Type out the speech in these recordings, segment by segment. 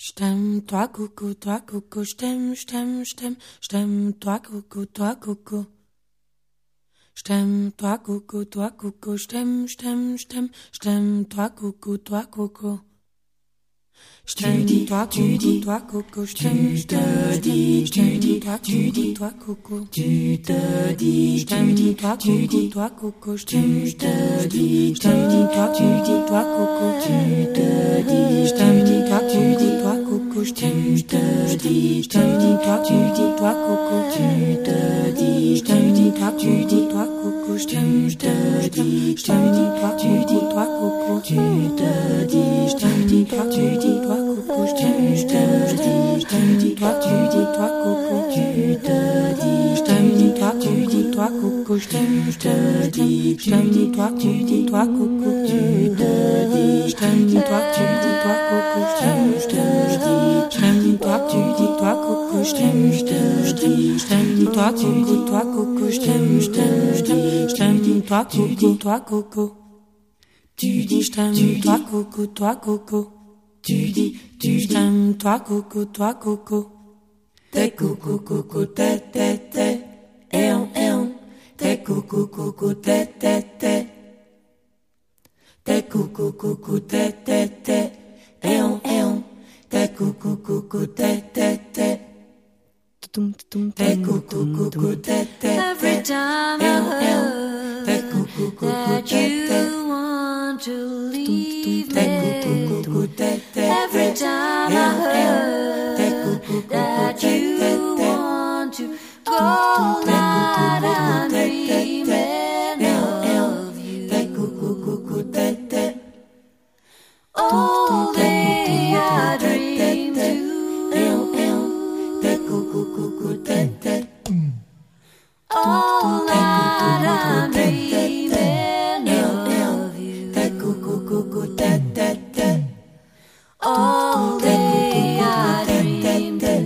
Toi coco, je t'aime, toi coco, Je t'aime, toi coco, je t'aime, toi coco, Je t'aime, toi coco, je t'aime, toi coco, je t'aime, toi coco, je t'aime, toi coco, je t'aime, toi coco, je t'aime, toi coco, je t'aime, toi coco, je t'aime, toi coco, je t'aime, toi coco, je t'aime, toi coco, je t'aime, toi coco, je t'aime, toi coco, je t'aime, toi coco, je t'aime, toi coco, je t'aime, toi coco, je t'aime, toi coco, je t'aime, toi coco, tu dis je t'aime, toi coco, tu dis, je t'aime, toi coco, t'es coco, t'es, t'es coco, t'es, t'es coco, t'es, t'es coco, t'es, t'es coco, t'es, Every time I heard that you want to leave me. Every time I heard that you want to go, night I'm dreaming of you. All day I dream too. All night I'm dreaming of you. All day I dream too.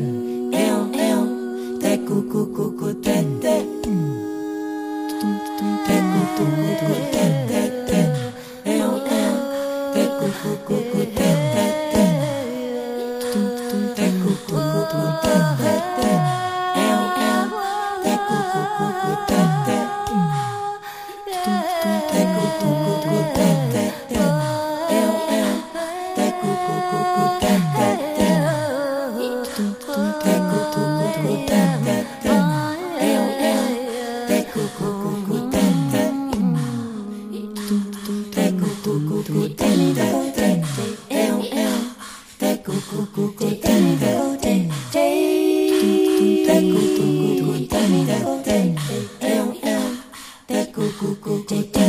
coco,